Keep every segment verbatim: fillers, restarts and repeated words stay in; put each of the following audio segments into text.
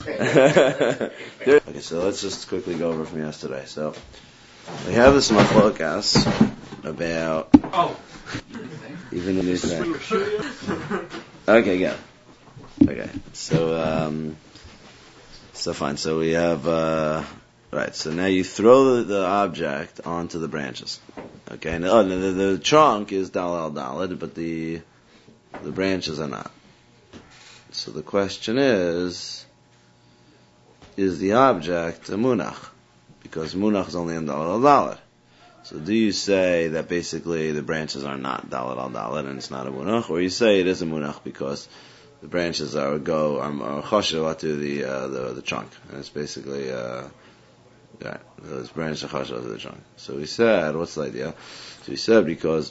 Okay, so let's just quickly go over from yesterday. So we have this machlokas about oh. even in this thing. Okay, yeah. Okay, so um, so fine. So we have uh, right. So now you throw the, the object onto the branches. Okay, and oh, the, the, the trunk is dalal dalad, but the the branches are not. So the question is, is the object a munach? Because munach is only in dalad dalad. So do you say that basically the branches are not dalad al dalad and it's not a munach, or you say it is a munach because the branches are go are choshev to the uh, the the trunk, and it's basically uh, yeah, those branches are choshev to the trunk. So we said, what's the idea? So we said because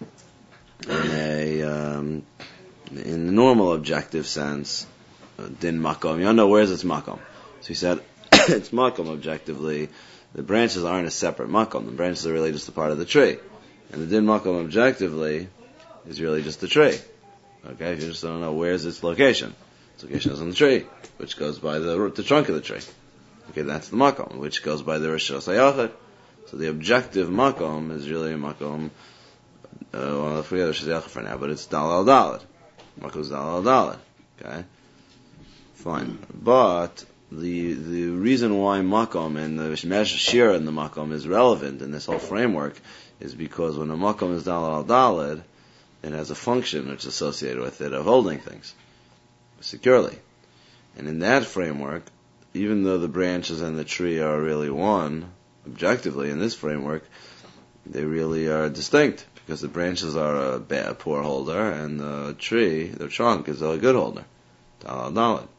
in a um, in the normal objective sense, uh, din makom, you don't know where's its makom. So he said it's makom objectively. The branches aren't a separate makom. The branches are really just a part of the tree, and the din makom objectively is really just the tree. Okay, if you just don't know where's its location, its location is on the tree, which goes by the the trunk of the tree. Okay, that's the makom, which goes by the rishos hayachid. So the objective makom is really a makom. Uh, well, I forget rishos hayachid for now, but it's dalal dalad. Makom is dalal dalad. Okay, fine, but the the reason why makom and the shira in the makom is relevant in this whole framework is because when a makom is dalal dalad, it has a function which is associated with it of holding things securely. And in that framework, even though the branches and the tree are really one, objectively in this framework, they really are distinct, because the branches are a bad, poor holder, and the tree, the trunk, is a good holder. Dalal dalad.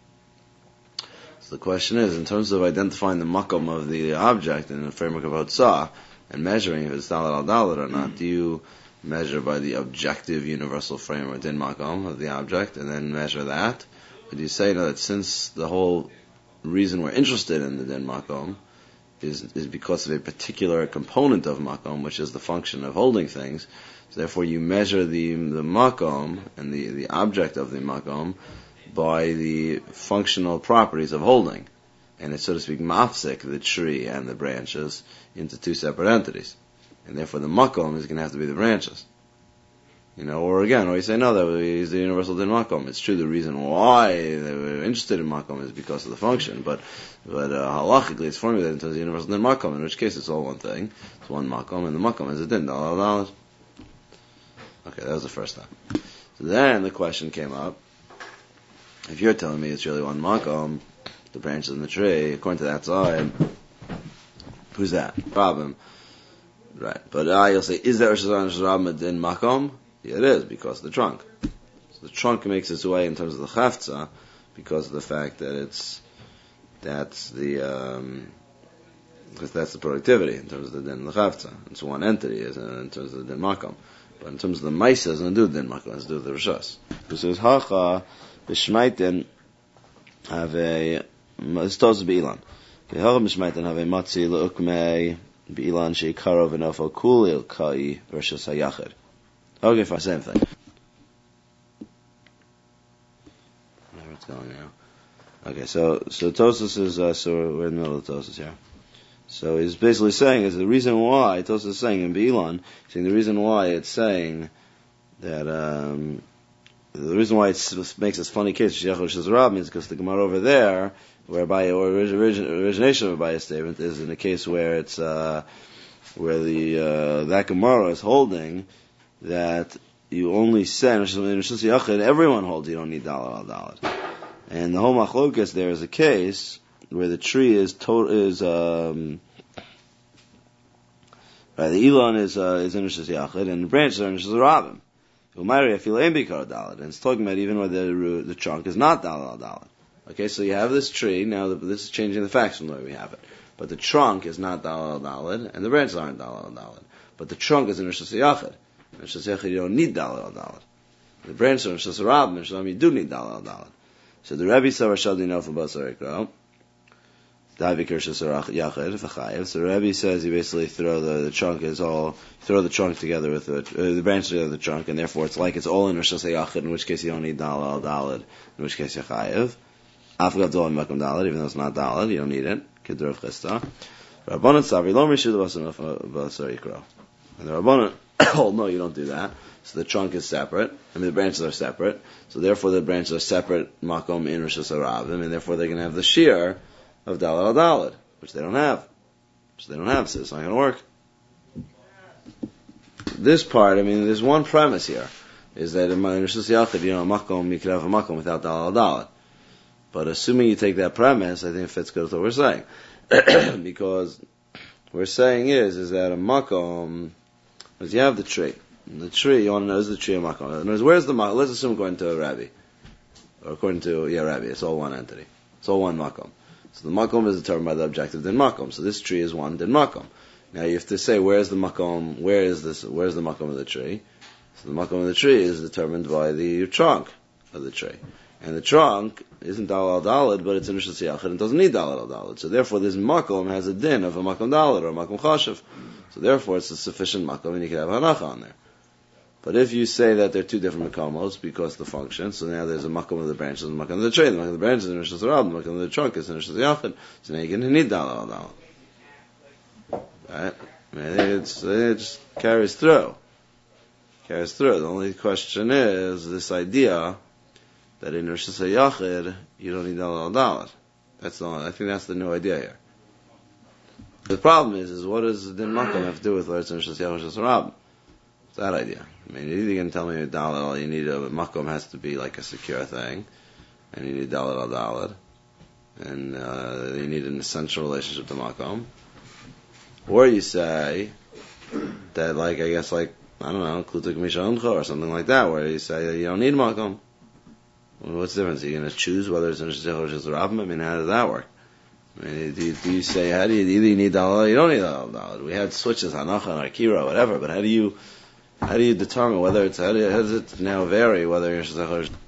So the question is, in terms of identifying the makom of the object in the framework of Hotzah, and measuring if it's dalal dalad or not, do you measure by the objective universal framework din makom of the object, and then measure that? Or do you say no, that since the whole reason we're interested in the din makom is is because of a particular component of makom, which is the function of holding things, so therefore you measure the the makom and the, the object of the makom by the functional properties of holding, and it's, so to speak, mafsik the tree and the branches into two separate entities. And therefore the makom is going to have to be the branches. You know, or again, or you say, no, that is the universal din makom. It's true, the reason why they were interested in makom is because of the function, but but uh, halachically it's formulated into the universal din makom, in which case it's all one thing. It's one makom, and the makom is a din. Okay, that was the first time. So then the question came up, if you're telling me it's really one makom, the branches in the tree, according to that side, who's that? Problem. Right, but uh, you'll say, is that Rosh Hashanah in makom? Yeah, it is, because of the trunk. So the trunk makes its way in terms of the chavtza, because of the fact that it's, that's the, um, because that's the productivity in terms of the din the chavtza. It's one entity, is in terms of the din makom. But in terms of the maisa, it's going to do the din makom, it's going to do the rishas. Because it was hacha, b'shmaitin, have a, it's tos b'ilan. Okay, hacha b'shmaitin have a matzi le'ukmei, B'ilan sheikaro v'nofel kulil kai versus hayachid. Okay, fine, same thing. Where it's going now. Okay, so so Tosas is uh, so we're in the middle of Tosas here. So he's basically saying is the reason why Tosas is saying in B'ilan, saying the reason why it's saying that um, the reason why it makes this funny case Sheyachos Shazarab means because the Gemara over there, whereby or origin, origination of a bias statement is in a case where it's uh, where the uh, that Gemara is holding that you only say in Rishus Yachid everyone holds you don't need dalad al dalad, and the whole machlokas there is a case where the tree is to, is um, right, the Elon is uh, is in Rishus Yachid and the branches are in Rishus Rabim. Umari afil ein bikar dalad, and it's talking about even where the the trunk is not dalad al dalad. Okay, so you have this tree, now the, this is changing the facts from the way we have it. But the trunk is not dalad dalad, and the branches aren't dalad dalad. But the trunk is in Rishus Yachid. In Rishus Yachid you don't need dalad dalad. The branches are in Rishus Rabim, and Rishus you do need dalad dalad. So the Rebbe said, Rashad Dinof Basar Ikra, Davik Rishus Yachid, V'chayev. So the Rebbe says you basically throw the, the trunk is all, throw the trunk together with the, uh, the branches together with the trunk, and therefore it's like it's all in Rishus Yachid, in which case you don't need dalad dalad, in which case you're chayev. Afgav Dolan Makom Dalad, even though it's not Dalad, you don't need it. Kedr Chista. Rabbanan Savri Lo Mishu Basar Yikro. And the Rabbanan, oh no, you don't do that. So the trunk is separate. I mean, the branches are separate. So therefore, the branches are separate Makom in Rosh Hashanah, and therefore they're going to have the shear of Dalad al Dalad, which they don't have. So they don't have, so it's not going to work. This part, I mean, there's one premise here, is that in Rosh Hashanah, you know, Makom, you could have a Makom without Dalad al Dalad. But assuming you take that premise, I think it fits good with what we're saying. Because what we're saying is, is that a Makom, is you have the tree. And the tree, you want to know, is the tree a Makom? In other words, where's the Makom? Let's assume according to a Rabbi. Or according to, yeah, Rabbi, it's all one entity. It's all one Makom. So the Makom is determined by the objective din Makom. So this tree is one din Makom. Now you have to say, where's the Makom, where is this, where's the Makom of the tree? So the Makom of the tree is determined by the trunk of the tree. And the trunk isn't Dalad al Dalad, but it's in Rosh Hashanah, and it doesn't need Dalad al Dalad. So therefore this Makom has a din of a Makom Dalad or a Makom Chashav. So therefore it's a sufficient Makom, and you can have Hanacha on there. But if you say that they're two different makomos because of the function, so now there's a makom of the branches and a makom of the tree. The makom of the branches is in Rosh Hashanah, the makom of the trunk is in Rosh Hashanah. So now you're going to need Dalad al Dalad. Right? I mean, it's, it just carries through. Carries through. The only question is this idea that in Rosh Hashanah you don't need Dalad al Dalad. That's the only, I think that's the new idea here. The problem is, is what does the din makom have to do with whether it's in Rosh Hashanah or Rosh Hashanah? It's that idea. I mean, you're either going to tell me Dalad al, you need a makom has to be like a secure thing, and you need Dalad al Dalad, and uh, you need an essential relationship to makom, or you say that, like, I guess, like, I don't know, Klutuk Misha Uncha or something like that, where you say you don't need makom. Well, what's the difference? Are you going to choose whether it's in Shazich or Shazarabim? I mean, how does that work? I mean, do you, do you say, how do you, either you need Dalad or you don't need Dalad al Dalad? We had switches, Hanacha and Akira, whatever, but how do you How do you determine whether it's, how, do you, how does it now vary whether you're Shazach or...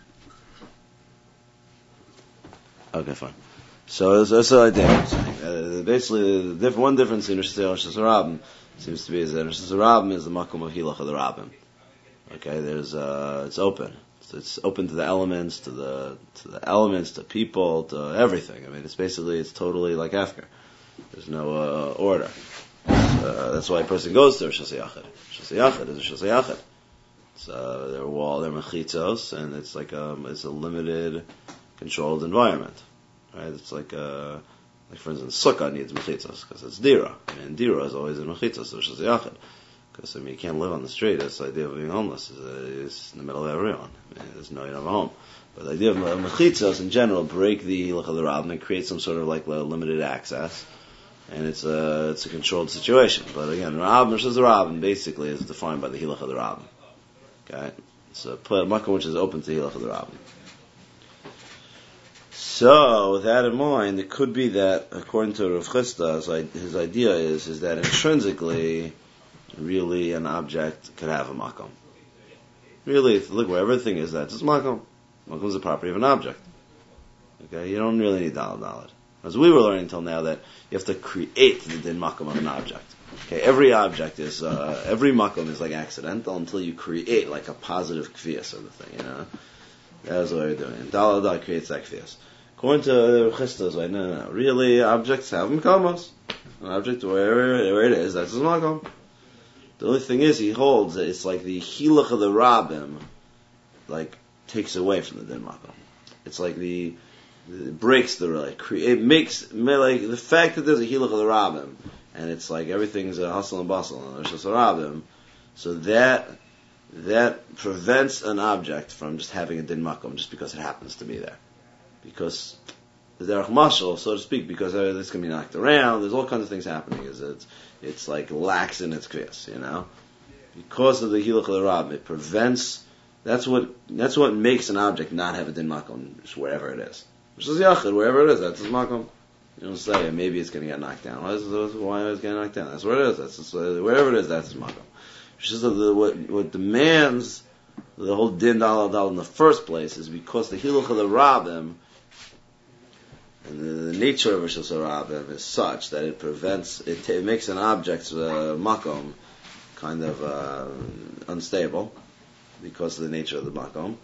Okay, fine. So that's the idea I'm saying. Uh, basically, the diff- one difference in Rosh Hashanah and Rosh seems to be is that Rosh Hashanah is the makom of Hilach of the Rabbim. Okay, there's, uh, it's open. So it's open to the elements, to the, to the elements, to people, to everything. I mean, it's basically, it's totally like Hefker. There's no, uh, order. Uh, that's why a person goes to Rosh Hashanah. Rosh Hashanah is Rosh Hashanah. It's uh, they're wall, they're mechitzos, and it's like um, it's a limited, controlled environment, right? It's like uh, like for instance, Sukkah needs mechitzos because it's dira, and dira is always in mechitzos Rosh Hashanah. Because I mean, you can't live on the street. That's the idea of being homeless. Is uh, it's in the middle of everyone. I mean, there's no you don't have a home. But the idea of mechitzos in general break the hilach of the rabbin and create some sort of like limited access. And it's a, it's a controlled situation. But again, Rabbin, Rosh Hashanah, basically is defined by the Hilach of the Rabbin. Okay? It's a makom which is open to the Hilach of the Rabbin. So, with that in mind, it could be that, according to Rav Chisda, his idea is, is that intrinsically, really an object could have a makom. Really, if you look where everything is, that's its makom. Makom is the property of an object. Okay? You don't really need Dalad Dalad. As we were learning until now that you have to create the din makom of an object. Okay, every object is, uh, every makom is like accidental until you create like a positive kfiyas sort of thing, you know. That's what you're doing. And Dalad Dalad creates that kfiyas. According to Chisda's way, no, no, no. Really, objects have makomos. An object, wherever, where it is, that's his makom. The only thing is, he holds that it's like the hilach of the rabbim, like, takes away from the din makom. It's like the, it breaks the like it makes like the fact that there's a hilach of the rabbim and it's like everything's a hustle and bustle and there's just a rabbim, so that that prevents an object from just having a din makom just because it happens to be there, because the derech mashal, so to speak, because uh, this can be knocked around. There's all kinds of things happening. Is it's it's like lax in its kriyas, you know, because of the hilach of the rabbim, it prevents. That's what that's what makes an object not have a din makom just wherever it is. Which is yachid, wherever it is, that's his makom. You don't say, maybe it's going to get knocked down. Why is it, why is it getting knocked down? That's where it is. That's just, wherever it is, that's his makom. Which is the, what, what demands the whole din dalad dal in the first place is because the hiluch of the rabbim and the, the nature of Rosh Hashanah is such that it prevents, it, it makes an object's uh, makom kind of uh, unstable because of the nature of the makom.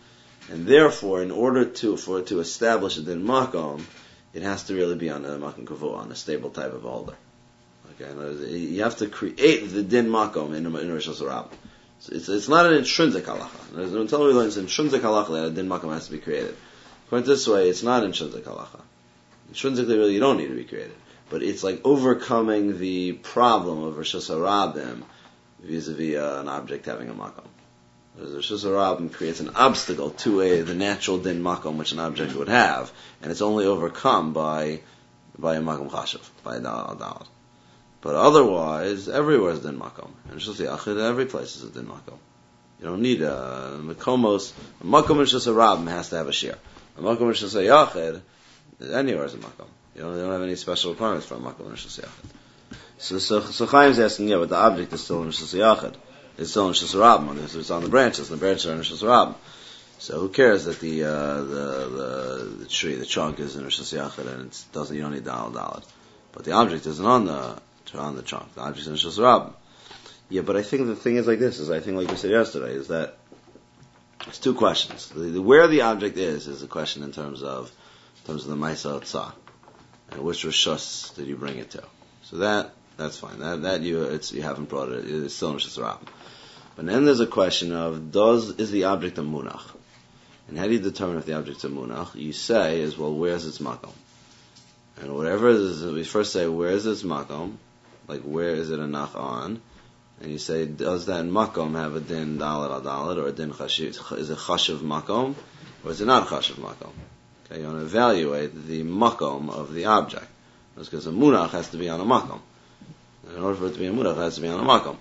And therefore, in order to, for it to establish a din makom, it has to really be on a makom kavua, on a stable type of holder. Okay, you have to create the din makom in, in Rosh Hashanah. So it's, it's not an intrinsic halacha. Until we learn it's intrinsic halacha that a din makom has to be created. According to this way, it's not intrinsic halacha. Intrinsically, really, you don't need to be created. But it's like overcoming the problem of Rosh Hashanah vis-a-vis uh, an object having a makom. Rosh Hashanah creates an obstacle to a, the natural din makom which an object would have, and it's only overcome by by a makom chashav, by a dalad. But otherwise, everywhere is din makom. And Rosh Hashanah, every place is a din makom. You don't need a makomos. A makom in Rosh Hashanah has to have a shir. A makom in Rosh Hashanah, anywhere is a makom. You don't, you don't have any special requirements for a makom in Rosh Hashanah. So, so, so Chaim's asking, yeah, but the object is still in Rosh Hashanah. It's still in Rosh Hashanah. It's on the branches. The branches are in Rosh Hashanah. So who cares that the, uh, the, the, the tree, the trunk is in Rosh Hashanah and it doesn't, you don't need dalad dalad. But the object isn't on the, on the trunk. The object is in Rosh Hashanah. Yeah, but I think the thing is like this, is I think like we said yesterday, is that it's two questions. The, the, where the object is, is a question in terms of, in terms of the Maisa Tzah. And which Rishus did you bring it to? So that, that's fine. That, that you, it's, you haven't brought it, it's still in Rosh Hashanah. But then there's a question of, does, is the object a munach? And how do you determine if the object's a munach? You say is, well, where's its makom? And whatever it is, we first say, where is its makom? Like, where is it a nach on? And you say, does that makom have a din dalad dalad, or a din chashiv? Is it chashiv makom, or is it not chashiv makom? Okay, you want to evaluate the makom of the object. That's because a munach has to be on a makom. In order for it to be a munach, it has to be on a makom.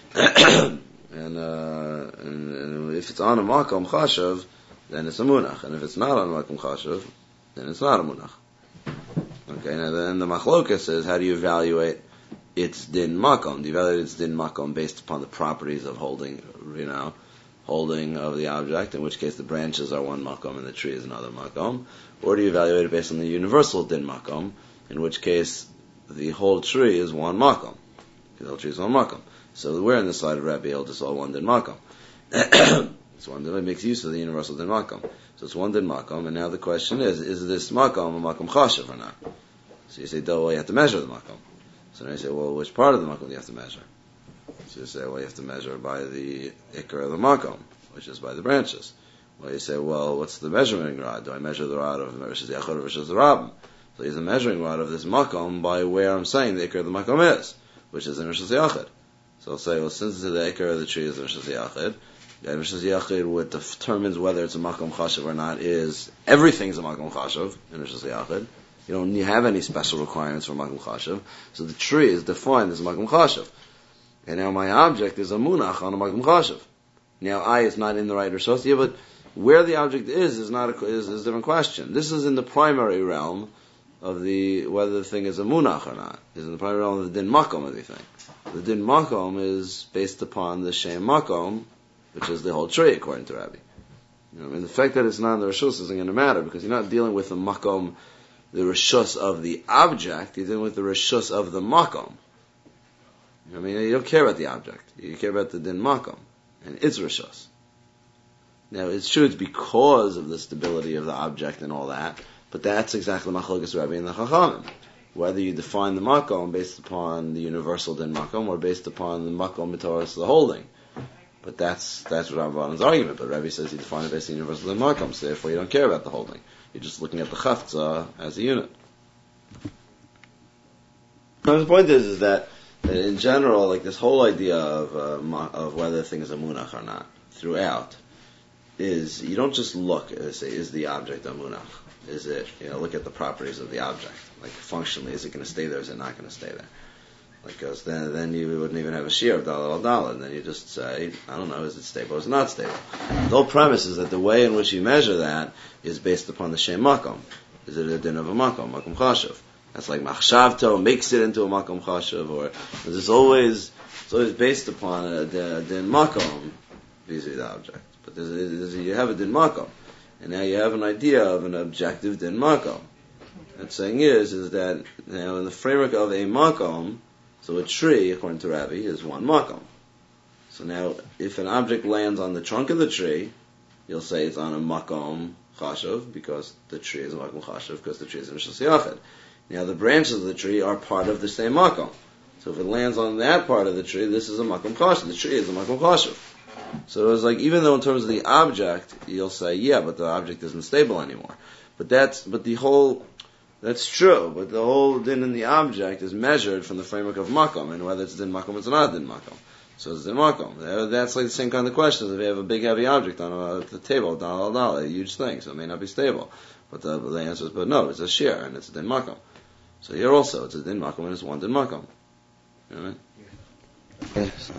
and, uh, and, and if it's on a makom chashiv, then it's a munach. And if it's not on a makom chashiv, then it's not a munach. Okay, now then the machlokas is, how do you evaluate its din makom? Do you evaluate its din makom based upon the properties of holding, you know, holding of the object, in which case the branches are one makom and the tree is another makom? Or do you evaluate it based on the universal din makom, in which case the whole tree is one makom? The whole tree is one makom. So we're in the side of Rabbi Yehuda, just all one din makom. It's one that makes use of the universal din makom. So it's one din makom, and now the question is, is this makom a makom chashiv or not? So you say, well, you have to measure the makom. So now you say, well, which part of the makom do you have to measure? So you say, well, you have to measure by the ikar of the makom, which is by the branches. Well, you say, well, what's the measuring rod? Do I measure the rod of Rosh Hashanah versus the Rabbim? So he's a measuring rod of this makom by where I'm saying the ikar of the makom is, which is in Rosh Hashanah. So I'll say, well, since the ikar of the tree is in Rosh Hashanah, and Rosh Hashanah, what determines whether it's a makom chashav or not is, everything is a makom chashav in Rosh Hashanah. You don't have any special requirements for makom chashav. So the tree is defined as makom chashav. And now my object is a munach on a makom chashav. Now I is not in the right rishos, yeah, but where the object is is not a, is, is a different question. This is in the primary realm of the, whether the thing is a munach or not. Is in the primary realm of the din makom of the thing. The din makom is based upon the shem makom, which is the whole tree, according to Rabbi. You know, and the fact that it's not in the rishus isn't going to matter, because you're not dealing with the makom, the rishus of the object, you're dealing with the rishus of the makom. I mean, you don't care about the object. You care about the din makom and its rishus. Now, it's true it's because of the stability of the object and all that, but that's exactly Machlokas Rabbi and the Chachamim. Whether you define the makom based upon the universal din makom or based upon the makom mitoras, the holding. But that's that's what Rabban's argument. But Rabbi says you define it based on the universal din makom, so therefore you don't care about the holding. You're just looking at the chaftza as a unit. Now, the point is, is that in general, like this whole idea of uh, of whether the thing is a munach or not, throughout, is you don't just look and say, is the object a munach? Is it, you know, look at the properties of the object. Like functionally, is it going to stay there, is it not going to stay there? Because then then you wouldn't even have a shear of dollar al dollar, and then you just say, I don't know, is it stable or is it not stable? The whole premise is that the way in which you measure that is based upon the shem makom. Is it a din of a makom, makom chashav? That's like machshavto makes it into a makom chashav, or there's always it's always based upon a, a din makom vis-a-vis the object. But there's, there's, you have a din makom, and now you have an idea of an objective din makom. That saying is is that now in the framework of a makom, so a tree, according to Rabbi, is one makom. So now, if an object lands on the trunk of the tree, you'll say it's on a makom chashuv because the tree is a makom chashuv because the tree is a Rishus Yachid. Now the branches of the tree are part of the same makom. So if it lands on that part of the tree, this is a makom chashuv. The tree is a makom chashuv. So it's like, even though in terms of the object, you'll say, yeah, but the object isn't stable anymore. But that's, but the whole, that's true, but the whole din in the object is measured from the framework of makom, and whether it's din makom, it's not din makom. So it's din makom. That's like the same kind of question as if you have a big heavy object on a, the table, dal dal, a huge thing, so it may not be stable. But the, the answer is, but no, it's a shear, and it's a din makom. So here also, it's a din makom, and it's one din makom. You know what I mean? Yeah. So.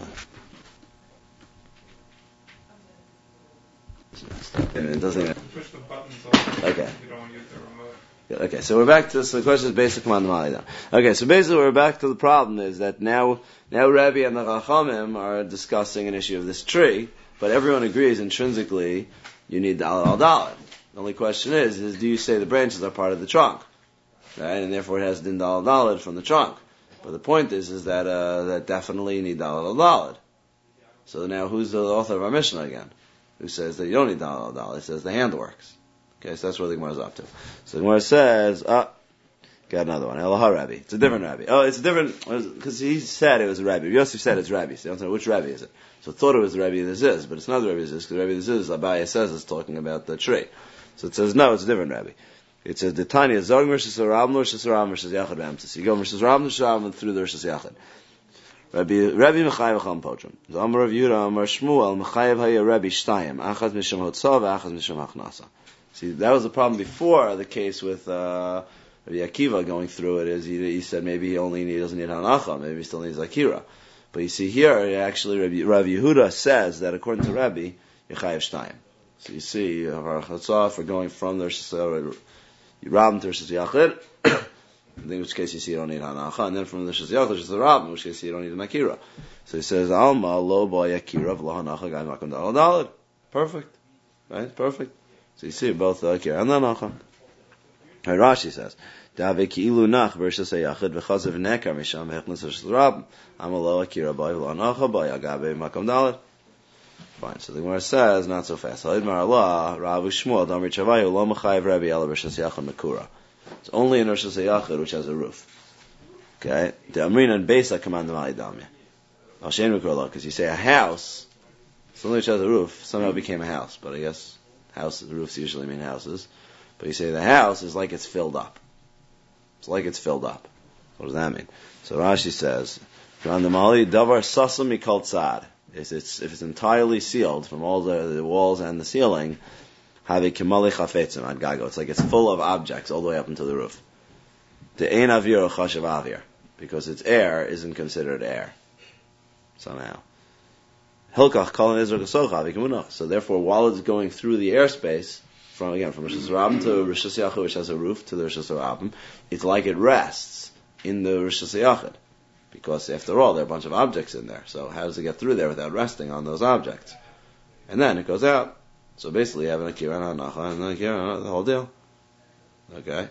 And it doesn't even... Push the buttons on. Okay. You don't use the remote. Okay, so we're back to, so the question is basic command now. Okay, so basically we're back to the problem is that now, now Rabbi and the Chachamim are discussing an issue of this tree, but everyone agrees intrinsically you need Dalet al Dalet. The only question is, is do you say the branches are part of the trunk? Right, and therefore it has din Dalet Dalet from the trunk. But the point is, is that, uh, that definitely you need Dalet al Dalet. So now who's the author of our Mishnah again? Who says that you don't need Dalet al Dalet? It says the hand works. Okay, so that's what the Gemara is up to. So the Gemara says, ah, got another one. Elohar Rabbi. It's a different Rabbi. Oh, it's a different, because he said it was a Rabbi. Yosef said it's Rabbi. So you don't know which Rabbi is it. So thought it was the Rabbi this is, but it's not the Rabbi this is, because the Rabbi this is, Abaye says it's talking about the tree. So it says, no, it's a different Rabbi. It says, the Tanya, Zog Mershas Rabam, Mershas Rabam, Mershas Yachad Ramses. You go Mershas Rabam, Mershas Rabam, through the Mershas Yachad. Rabbi Rabbi Mechayev Cham Potrim. The Amar of Yura Amar Shmuel Mechayev Haya Rabbi Shtayim Achaz Misham Hotzav Achaz Misham Achnasa. See, that was the problem before the case with uh, Rabbi Akiva going through it. Is he, he said maybe he only need, doesn't need Hanacha, maybe he still needs Akira. But you see here, actually Rabbi, Rabbi Yehuda says that according to Rabbi Yechayev Shtayim. So you see, our Chatzah for going from the Rishas Rabam to Rishas Yachid. In which case you see you don't need Hanacha, and then from the Rishas Yachid, which is the Rab, in which case you don't need an Akira. So he says, Alma, lo boy Akira, v'lo Hanacha, gai makam dalad dalad. Perfect. Right? Perfect. So you see both the Akira and the Hanacha. And Rashi says, Dave ki ilu nach, v'rishas Yachid, v'chazav nekar, misham, hechnas Rishas Rab, Alma lo Akira, boy, v'lo Hanacha, boy, agabe makam dalad. Fine. So the Gemara says, not so fast. Halid mar Allah, Rav Shmuel, Damri Chavayu, lo mechayev Rabbi, ela Rishas Yachid Mekura. It's only in Rosh Hashanah which has a roof. Okay? The Amrina and Beisa command the Mali Damya. Hashem Mikrolo, because you say a house, something which has a roof, somehow became a house. But I guess house, roofs usually mean houses. But you say the house is like it's filled up. It's like it's filled up. What does that mean? So Rashi says, on the Mali, Davar Sasam Mikol Tzad. If it's, if it's entirely sealed from all the, the walls and the ceiling, have a kimali chafetzim ad gago. It's like it's full of objects all the way up into the roof. The ein avir or chashav avir, because its air isn't considered air somehow. Hilkach kol nezor kasocha v'kimunach. So therefore, while it's going through the airspace from again from Rishas Rabim to Rishas Yachid, which has a roof, to the Rishas Rabim, it's like it rests in the Rishas Yachid, because after all, there are a bunch of objects in there. So how does it get through there without resting on those objects? And then it goes out. So basically you have an Akira and Hanacha and an Akira, the whole deal. Okay?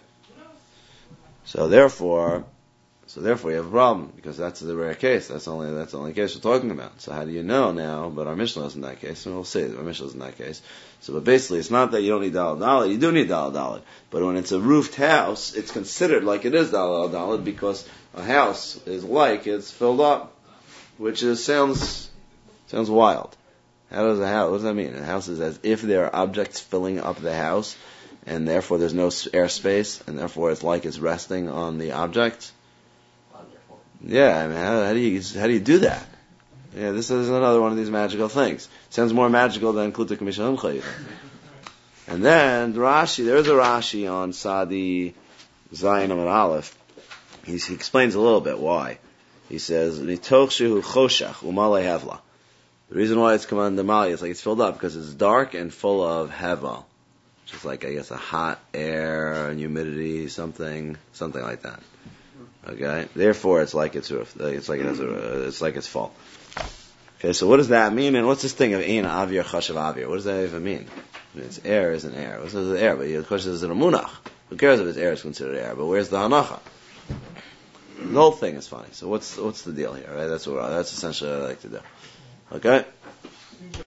So therefore, so therefore you have a problem, because that's the rare case. That's only, that's the only case we're talking about. So how do you know now? But our Mishnah is in that case, and we'll see, our Mishnah is in that case. So but basically it's not that you don't need Daled Dalet, you do need Daled Dalet. But when it's a roofed house, it's considered like it is Daled Dalet, because a house is like it's filled up, which is, sounds, sounds wild. How does a house, what does that mean? A house is as if there are objects filling up the house, and therefore there's no airspace, and therefore it's like it's resting on the object. Wonderful. Yeah, I mean, how, how do you, how do you do that? Yeah, this is another one of these magical things. Sounds more magical than Kluta Kamisha Humcha. And then, Rashi, there's a Rashi on Sadi Zayin Amar Aleph. He, he explains a little bit why. He says, Nitoch shehu choshach umalei hevla. The reason why it's command Mali is like it's filled up because it's dark and full of hevel, which is like, I guess, a hot air and humidity, something, something like that. Okay, therefore it's like it's it's like it has a, it's like it's full. Okay, so what does that mean? And what's this thing of ein avir chashav avir? What does that even mean? I mean, it's air isn't air. What's the air? But the question is, is it a munach? Who cares if it's air is considered air? But where's the hanacha? The whole thing is funny. So what's what's the deal here? Right? That's what that's essentially what I like to do. Okay?